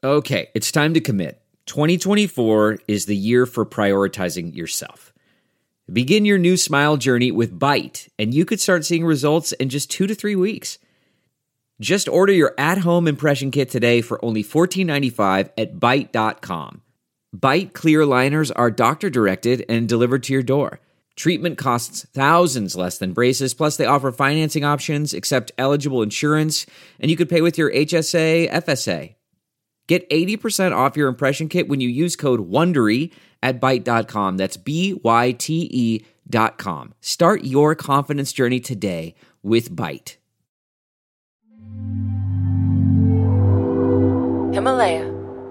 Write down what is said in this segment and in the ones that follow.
Okay, it's time to commit. 2024 is the year for prioritizing yourself. Begin your new smile journey with Byte, and you could start seeing results in just 2 to 3 weeks. Just order your at-home impression kit today for only $14.95 at Byte.com. Byte clear liners are doctor-directed and delivered to your door. Treatment costs thousands less than braces, plus they offer financing options, accept eligible insurance, and you could pay with your HSA, FSA. Get 80% off your impression kit when you use code WONDERY at Byte.com. That's BYTE.com. Start your confidence journey today with Byte. Himalaya.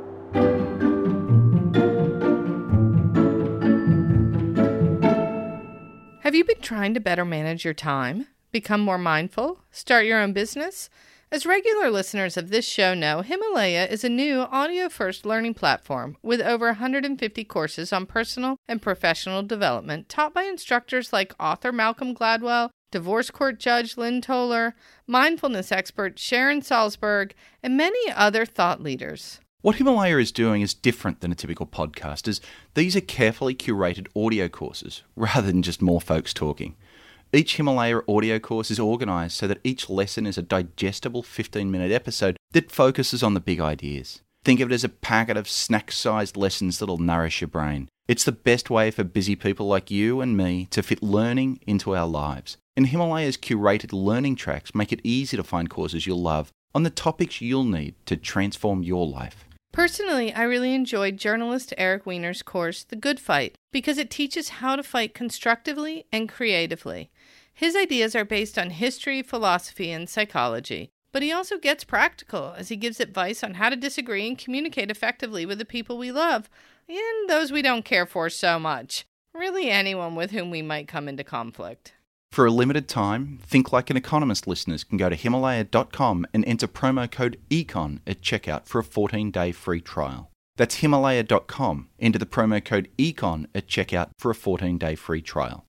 Have you been trying to better manage your time? Become more mindful? Start your own business? As regular listeners of this show know, Himalaya is a new audio-first learning platform with over 150 courses on personal and professional development taught by instructors like author Malcolm Gladwell, divorce court judge Lynn Toler, mindfulness expert Sharon Salzberg, and many other thought leaders. What Himalaya is doing is different than a typical podcast, as these are carefully curated audio courses rather than just more folks talking. Each Himalaya audio course is organised so that each lesson is a digestible 15-minute episode that focuses on the big ideas. Think of it as a packet of snack-sized lessons that'll nourish your brain. It's the best way for busy people like you and me to fit learning into our lives. And Himalaya's curated learning tracks make it easy to find courses you'll love on the topics you'll need to transform your life. Personally, I really enjoyed journalist Eric Weiner's course, The Good Fight, because it teaches how to fight constructively and creatively. His ideas are based on history, philosophy, and psychology, but he also gets practical as he gives advice on how to disagree and communicate effectively with the people we love and those we don't care for so much. Really anyone with whom we might come into conflict. For a limited time, Think Like an Economist listeners can go to Himalaya.com and enter promo code ECON at checkout for a 14-day free trial. That's Himalaya.com. Enter the promo code ECON at checkout for a 14-day free trial.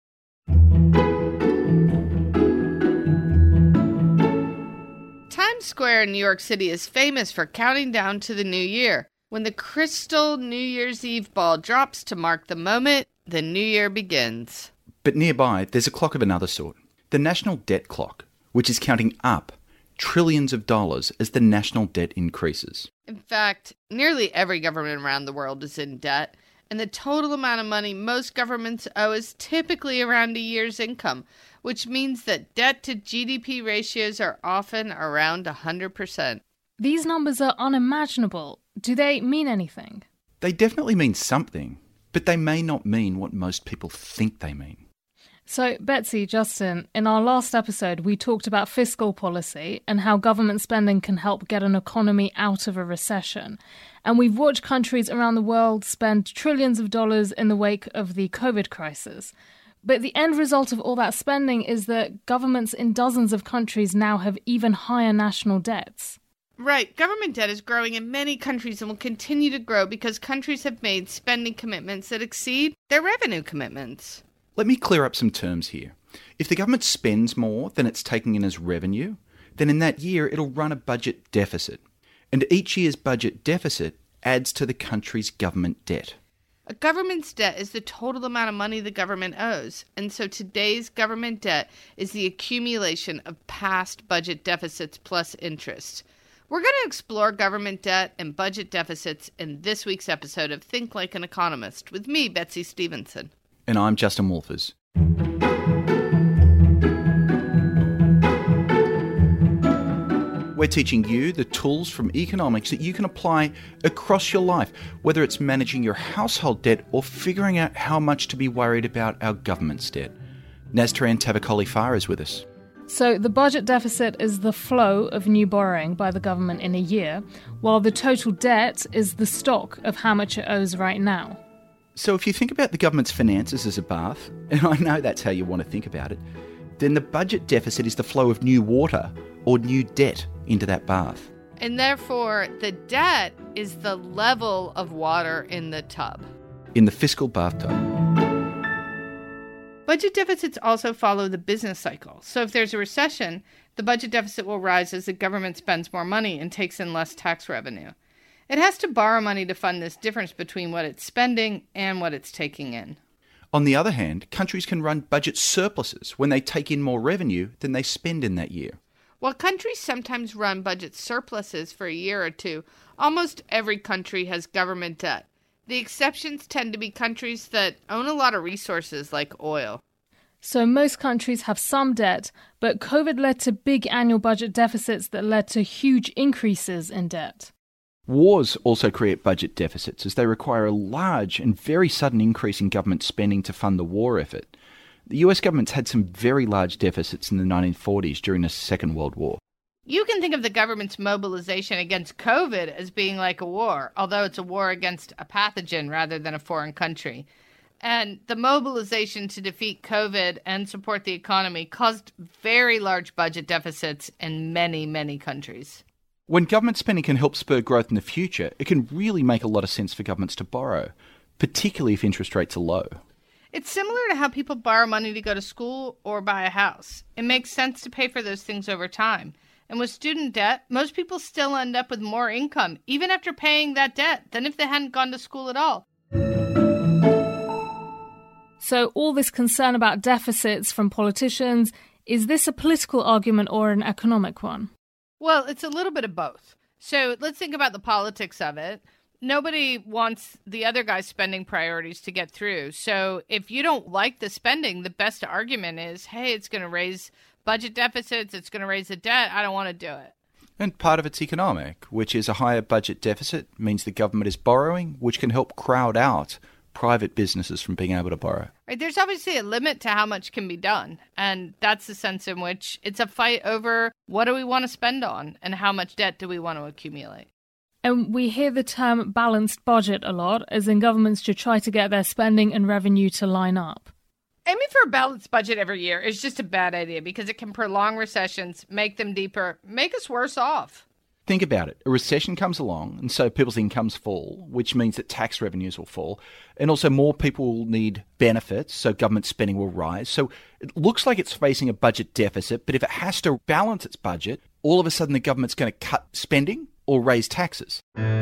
Times Square in New York City is famous for counting down to the new year. When the crystal New Year's Eve ball drops to mark the moment, the new year begins. But nearby, there's a clock of another sort. The national debt clock, which is counting up trillions of dollars as the national debt increases. In fact, nearly every government around the world is in debt, and the total amount of money most governments owe is typically around a year's income, which means that debt to GDP ratios are often around 100%. These numbers are unimaginable. Do they mean anything? They definitely mean something, but they may not mean what most people think they mean. So, Betsy, Justin, in our last episode, we talked about fiscal policy and how government spending can help get an economy out of a recession. And we've watched countries around the world spend trillions of dollars in the wake of the COVID crisis. But the end result of all that spending is that governments in dozens of countries now have even higher national debts. Right. Government debt is growing in many countries and will continue to grow because countries have made spending commitments that exceed their revenue commitments. Let me clear up some terms here. If the government spends more than it's taking in as revenue, then in that year it'll run a budget deficit. And each year's budget deficit adds to the country's government debt. A government's debt is the total amount of money the government owes, and so today's government debt is the accumulation of past budget deficits plus interest. We're going to explore government debt and budget deficits in this week's episode of Think Like an Economist with me, Betsy Stevenson. And I'm Justin Wolfers. We're teaching you the tools from economics that you can apply across your life, whether it's managing your household debt or figuring out how much to be worried about our government's debt. Naztaran Tavakoli-Farr is with us. So the budget deficit is the flow of new borrowing by the government in a year, while the total debt is the stock of how much it owes right now. So if you think about the government's finances as a bath, and I know that's how you want to think about it, then the budget deficit is the flow of new water or new debt into that bath. And therefore, the debt is the level of water in the tub. In the fiscal bathtub. Budget deficits also follow the business cycle. So if there's a recession, the budget deficit will rise as the government spends more money and takes in less tax revenue. It has to borrow money to fund this difference between what it's spending and what it's taking in. On the other hand, countries can run budget surpluses when they take in more revenue than they spend in that year. While countries sometimes run budget surpluses for a year or two, almost every country has government debt. The exceptions tend to be countries that own a lot of resources like oil. So most countries have some debt, but COVID led to big annual budget deficits that led to huge increases in debt. Wars also create budget deficits as they require a large and very sudden increase in government spending to fund the war effort. The US government's had some very large deficits in the 1940s during the Second World War. You can think of the government's mobilization against COVID as being like a war, although it's a war against a pathogen rather than a foreign country. And the mobilization to defeat COVID and support the economy caused very large budget deficits in many, many countries. When government spending can help spur growth in the future, it can really make a lot of sense for governments to borrow, particularly if interest rates are low. It's similar to how people borrow money to go to school or buy a house. It makes sense to pay for those things over time. And with student debt, most people still end up with more income, even after paying that debt, than if they hadn't gone to school at all. So all this concern about deficits from politicians, is this a political argument or an economic one? Well, it's a little bit of both. So let's think about the politics of it. Nobody wants the other guy's spending priorities to get through. So if you don't like the spending, the best argument is, hey, it's going to raise budget deficits, it's going to raise the debt, I don't want to do it. And part of it's economic, which is a higher budget deficit means the government is borrowing, which can help crowd out private businesses from being able to borrow. Right, there's obviously a limit to how much can be done. And that's the sense in which it's a fight over what do we want to spend on and how much debt do we want to accumulate. And we hear the term balanced budget a lot, as in governments should try to get their spending and revenue to line up. Aiming for a balanced budget every year is just a bad idea because it can prolong recessions, make them deeper, make us worse off. Think about it. A recession comes along, and so people's incomes fall, which means that tax revenues will fall. And also more people will need benefits, so government spending will rise. So it looks like it's facing a budget deficit, but if it has to balance its budget, all of a sudden the government's going to cut spending or raise taxes.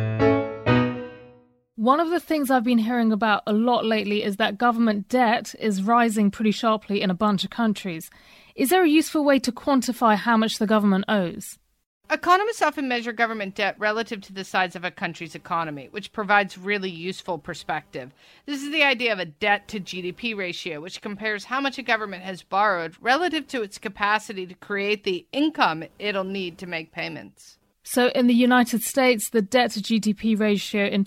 One of the things I've been hearing about a lot lately is that government debt is rising pretty sharply in a bunch of countries. Is there a useful way to quantify how much the government owes? Economists often measure government debt relative to the size of a country's economy, which provides really useful perspective. This is the idea of a debt to GDP ratio, which compares how much a government has borrowed relative to its capacity to create the income it'll need to make payments. So in the United States, the debt to GDP ratio in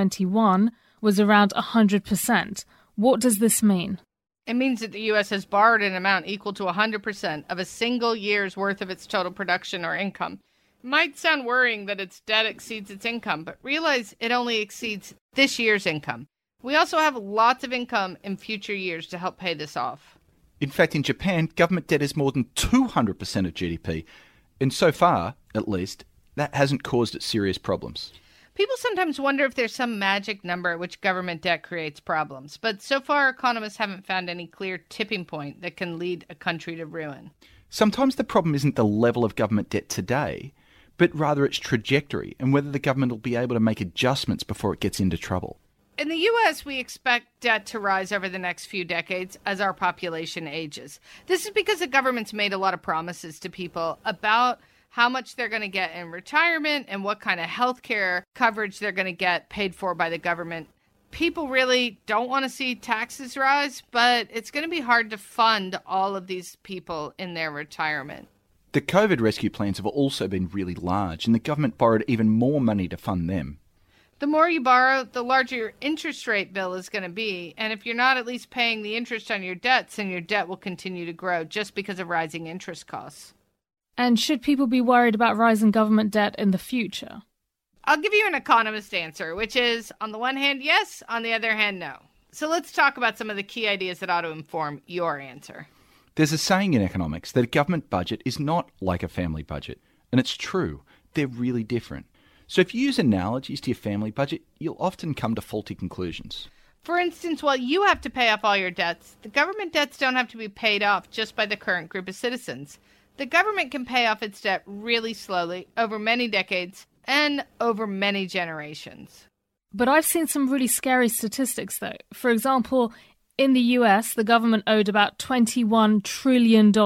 2021 was around 100%. What does this mean? It means that the U.S. has borrowed an amount equal to 100% of a single year's worth of its total production or income. It might sound worrying that its debt exceeds its income, but realize it only exceeds this year's income. We also have lots of income in future years to help pay this off. In fact, in Japan, government debt is more than 200% of GDP. And so far, at least, that hasn't caused it serious problems. People sometimes wonder if there's some magic number at which government debt creates problems, but so far economists haven't found any clear tipping point that can lead a country to ruin. Sometimes the problem isn't the level of government debt today, but rather its trajectory and whether the government will be able to make adjustments before it gets into trouble. In the U.S., we expect debt to rise over the next few decades as our population ages. This is because the government's made a lot of promises to people about how much they're going to get in retirement and what kind of health care coverage they're going to get paid for by the government. People really don't want to see taxes rise, but it's going to be hard to fund all of these people in their retirement. The COVID rescue plans have also been really large, and the government borrowed even more money to fund them. The more you borrow, the larger your interest rate bill is going to be. And if you're not at least paying the interest on your debts, then your debt will continue to grow just because of rising interest costs. And should people be worried about rising government debt in the future? I'll give you an economist answer, which is, on the one hand, yes, on the other hand, no. So let's talk about some of the key ideas that ought to inform your answer. There's a saying in economics that a government budget is not like a family budget. And it's true. They're really different. So if you use analogies to your family budget, you'll often come to faulty conclusions. For instance, while you have to pay off all your debts, the government debts don't have to be paid off just by the current group of citizens. The government can pay off its debt really slowly over many decades and over many generations. But I've seen some really scary statistics, though. For example, in the US, the government owed about $21 trillion in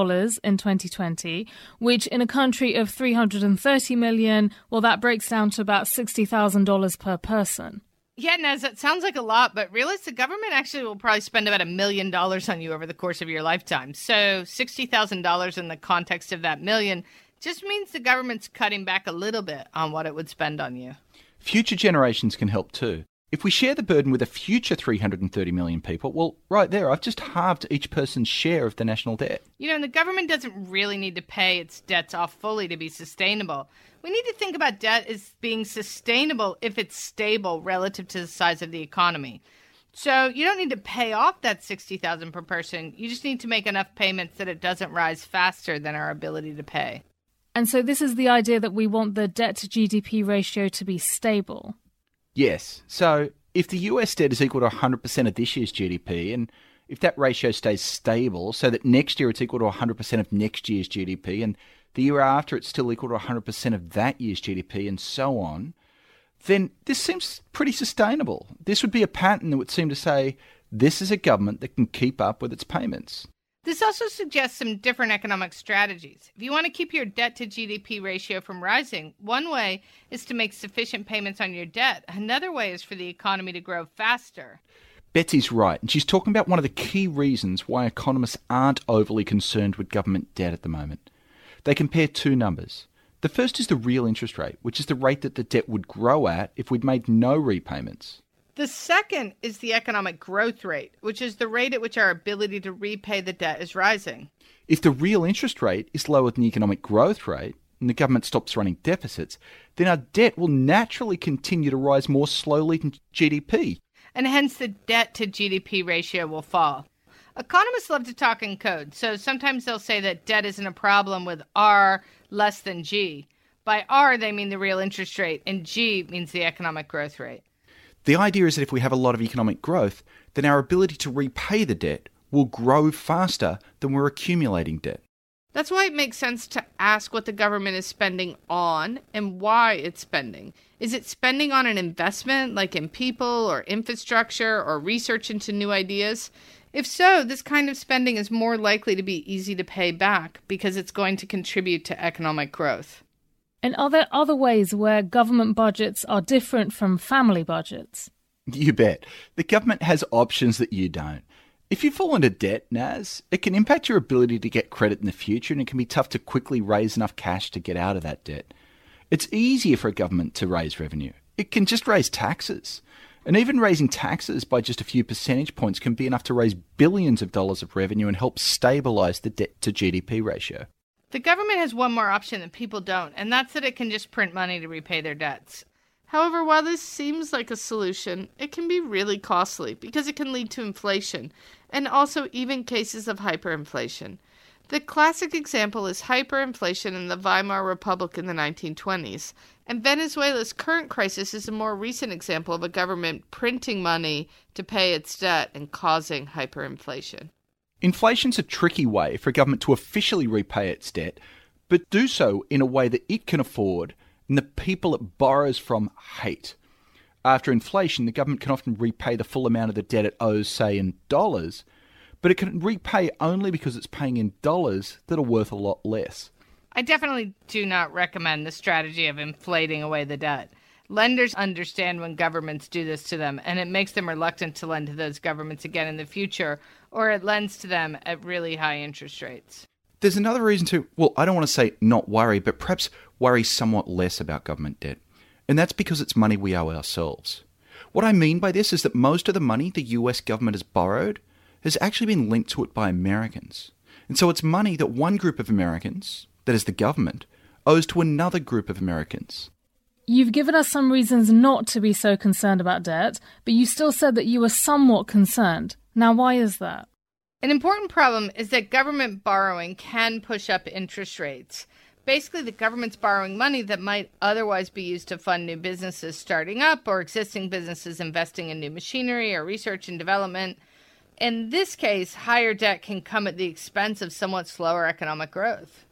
2020, which in a country of 330 million, well, that breaks down to about $60,000 per person. Yeah, Naz, that sounds like a lot, but realize the government actually will probably spend about $1 million on you over the course of your lifetime. So $60,000 in the context of that million just means the government's cutting back a little bit on what it would spend on you. Future generations can help too. If we share the burden with a future 330 million people, well, right there, I've just halved each person's share of the national debt. You know, and the government doesn't really need to pay its debts off fully to be sustainable. We need to think about debt as being sustainable if it's stable relative to the size of the economy. So you don't need to pay off that $60,000 per person. You just need to make enough payments that it doesn't rise faster than our ability to pay. And so this is the idea that we want the debt to GDP ratio to be stable. Yes. So if the US debt is equal to 100% of this year's GDP, and if that ratio stays stable so that next year it's equal to 100% of next year's GDP, and the year after it's still equal to 100% of that year's GDP, and so on, then this seems pretty sustainable. This would be a pattern that would seem to say this is a government that can keep up with its payments. This also suggests some different economic strategies. If you want to keep your debt to GDP ratio from rising, one way is to make sufficient payments on your debt. Another way is for the economy to grow faster. Betsy's right, and she's talking about one of the key reasons why economists aren't overly concerned with government debt at the moment. They compare two numbers. The first is the real interest rate, which is the rate that the debt would grow at if we'd made no repayments. The second is the economic growth rate, which is the rate at which our ability to repay the debt is rising. If the real interest rate is lower than the economic growth rate, and the government stops running deficits, then our debt will naturally continue to rise more slowly than GDP. And hence the debt to GDP ratio will fall. Economists love to talk in code, so sometimes they'll say that debt isn't a problem with R less than G. By R, they mean the real interest rate, and G means the economic growth rate. The idea is that if we have a lot of economic growth, then our ability to repay the debt will grow faster than we're accumulating debt. That's why it makes sense to ask what the government is spending on and why it's spending. Is it spending on an investment, like in people or infrastructure or research into new ideas? If so, this kind of spending is more likely to be easy to pay back because it's going to contribute to economic growth. And are there other ways where government budgets are different from family budgets? You bet. The government has options that you don't. If you fall into debt, Naz, it can impact your ability to get credit in the future, and it can be tough to quickly raise enough cash to get out of that debt. It's easier for a government to raise revenue. It can just raise taxes. And even raising taxes by just a few percentage points can be enough to raise billions of dollars of revenue and help stabilise the debt to GDP ratio. The government has one more option that people don't, and that's that it can just print money to repay their debts. However, while this seems like a solution, it can be really costly because it can lead to inflation, and also even cases of hyperinflation. The classic example is hyperinflation in the Weimar Republic in the 1920s, and Venezuela's current crisis is a more recent example of a government printing money to pay its debt and causing hyperinflation. Inflation's a tricky way for a government to officially repay its debt, but do so in a way that it can afford and the people it borrows from hate. After inflation, the government can often repay the full amount of the debt it owes, say, in dollars, but it can repay only because it's paying in dollars that are worth a lot less. I definitely do not recommend the strategy of inflating away the debt. Lenders understand when governments do this to them, and it makes them reluctant to lend to those governments again in the future, or it lends to them at really high interest rates. There's another reason to, well, I don't want to say not worry, but perhaps worry somewhat less about government debt. And that's because it's money we owe ourselves. What I mean by this is that most of the money the US government has borrowed has actually been linked to it by Americans. And so it's money that one group of Americans, that is the government, owes to another group of Americans. You've given us some reasons not to be so concerned about debt, but you still said that you were somewhat concerned. Now, why is that? An important problem is that government borrowing can push up interest rates. Basically, the government's borrowing money that might otherwise be used to fund new businesses starting up or existing businesses investing in new machinery or research and development. In this case, higher debt can come at the expense of somewhat slower economic growth.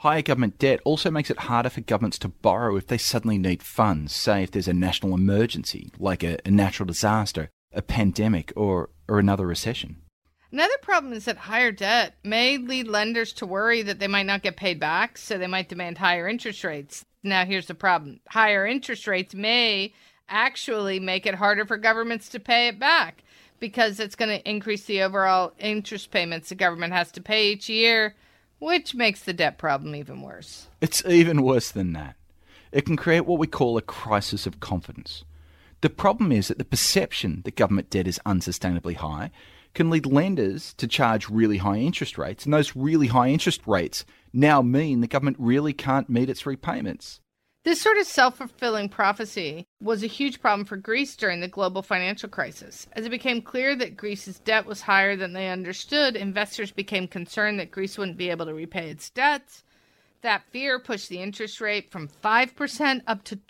Higher government debt also makes it harder for governments to borrow if they suddenly need funds, say if there's a national emergency, like a natural disaster, a pandemic, or another recession. Another problem is that higher debt may lead lenders to worry that they might not get paid back, so they might demand higher interest rates. Now, here's the problem. Higher interest rates may actually make it harder for governments to pay it back because it's going to increase the overall interest payments the government has to pay each year, which makes the debt problem even worse. It's even worse than that. It can create what we call a crisis of confidence. The problem is that the perception that government debt is unsustainably high can lead lenders to charge really high interest rates, and those really high interest rates now mean the government really can't meet its repayments. This sort of self-fulfilling prophecy was a huge problem for Greece during the global financial crisis. As it became clear that Greece's debt was higher than they understood, investors became concerned that Greece wouldn't be able to repay its debts. That fear pushed the interest rate from 5% up to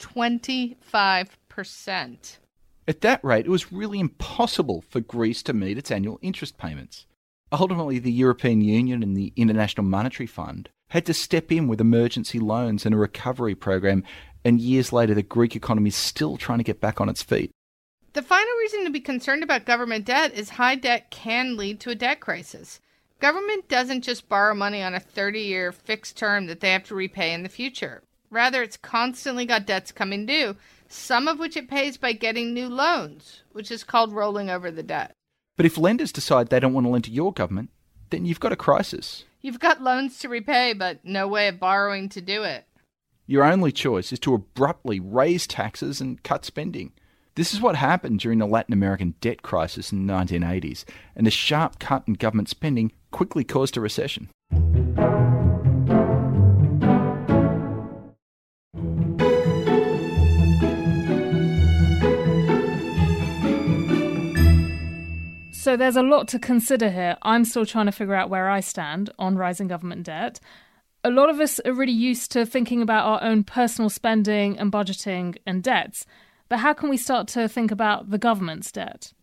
25%. At that rate, it was really impossible for Greece to meet its annual interest payments. Ultimately, the European Union and the International Monetary Fund had to step in with emergency loans and a recovery program, and years later the Greek economy is still trying to get back on its feet. The final reason to be concerned about government debt is high debt can lead to a debt crisis. Government doesn't just borrow money on a 30-year fixed term that they have to repay in the future. Rather, it's constantly got debts coming due, some of which it pays by getting new loans, which is called rolling over the debt. But if lenders decide they don't want to lend to your government, then you've got a crisis. You've got loans to repay, but no way of borrowing to do it. Your only choice is to abruptly raise taxes and cut spending. This is what happened during the Latin American debt crisis in the 1980s, and a sharp cut in government spending quickly caused a recession. So there's a lot to consider here. I'm still trying to figure out where I stand on rising government debt. A lot of us are really used to thinking about our own personal spending and budgeting and debts. But how can we start to think about the government's debt?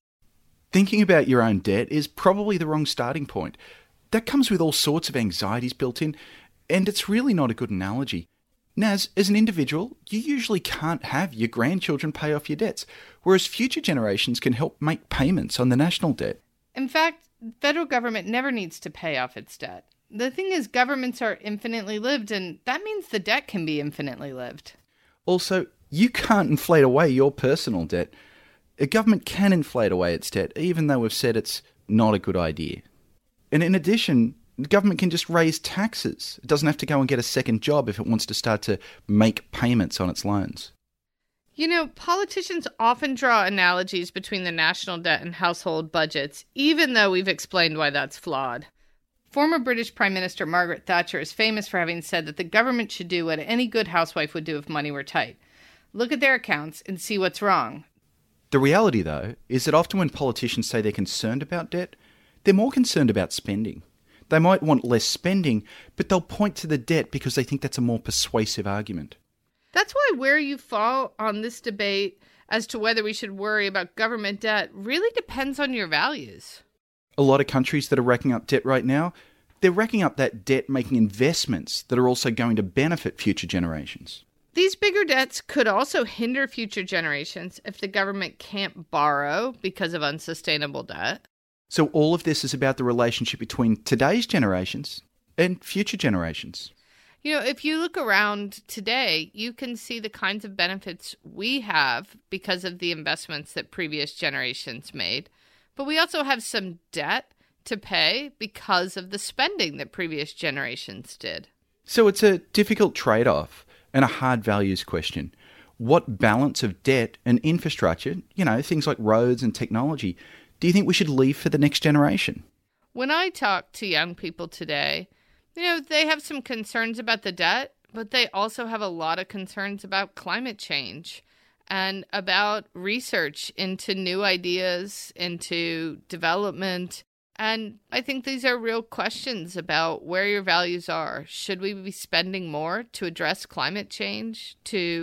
Thinking about your own debt is probably the wrong starting point. That comes with all sorts of anxieties built in, and it's really not a good analogy. Naz, as an individual, you usually can't have your grandchildren pay off your debts, whereas future generations can help make payments on the national debt. In fact, the federal government never needs to pay off its debt. The thing is, governments are infinitely lived, and that means the debt can be infinitely lived. Also, you can't inflate away your personal debt. A government can inflate away its debt, even though we've said it's not a good idea. And in addition, the government can just raise taxes. It doesn't have to go and get a second job if it wants to start to make payments on its loans. You know, politicians often draw analogies between the national debt and household budgets, even though we've explained why that's flawed. Former British Prime Minister Margaret Thatcher is famous for having said that the government should do what any good housewife would do if money were tight. Look at their accounts and see what's wrong. The reality, though, is that often when politicians say they're concerned about debt, they're more concerned about spending. They might want less spending, but they'll point to the debt because they think that's a more persuasive argument. That's why where you fall on this debate as to whether we should worry about government debt really depends on your values. A lot of countries that are racking up debt right now, they're racking up that debt making investments that are also going to benefit future generations. These bigger debts could also hinder future generations if the government can't borrow because of unsustainable debt. So all of this is about the relationship between today's generations and future generations. You know, if you look around today, you can see the kinds of benefits we have because of the investments that previous generations made. But we also have some debt to pay because of the spending that previous generations did. So it's a difficult trade-off and a hard values question. What balance of debt and infrastructure, things like roads and technology, do you think we should leave for the next generation? When I talk to young people today, they have some concerns about the debt, but they also have a lot of concerns about climate change and about research into new ideas, into development. And I think these are real questions about where your values are. Should we be spending more to address climate change, to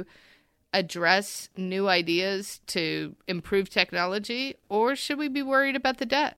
address new ideas to improve technology, or should we be worried about the debt?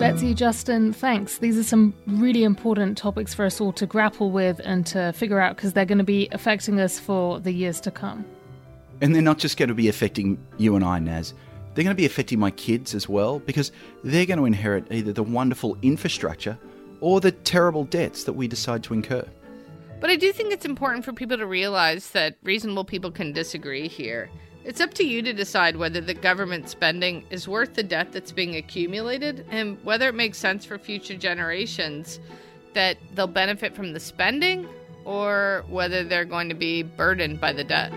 Betsy, Justin, thanks. These are some really important topics for us all to grapple with and to figure out, because they're going to be affecting us for the years to come. And they're not just going to be affecting you and I, Naz. They're going to be affecting my kids as well, because they're going to inherit either the wonderful infrastructure or the terrible debts that we decide to incur. But I do think it's important for people to realize that reasonable people can disagree here. It's up to you to decide whether the government spending is worth the debt that's being accumulated and whether it makes sense for future generations that they'll benefit from the spending or whether they're going to be burdened by the debt.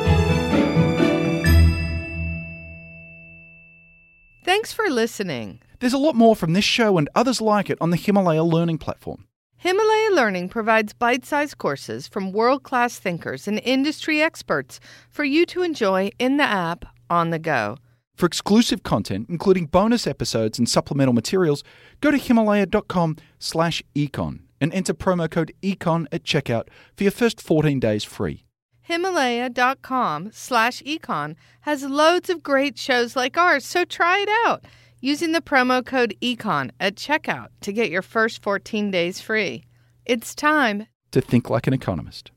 Thanks for listening. There's a lot more from this show and others like it on the Himalaya Learning platform. Himalaya Learning provides bite-sized courses from world-class thinkers and industry experts for you to enjoy in the app on the go. For exclusive content, including bonus episodes and supplemental materials, go to himalaya.com/econ and enter promo code ECON at checkout for your first 14 days free. Himalaya.com/econ has loads of great shows like ours, so try it out using the promo code ECON at checkout to get your first 14 days free. It's time to think like an economist.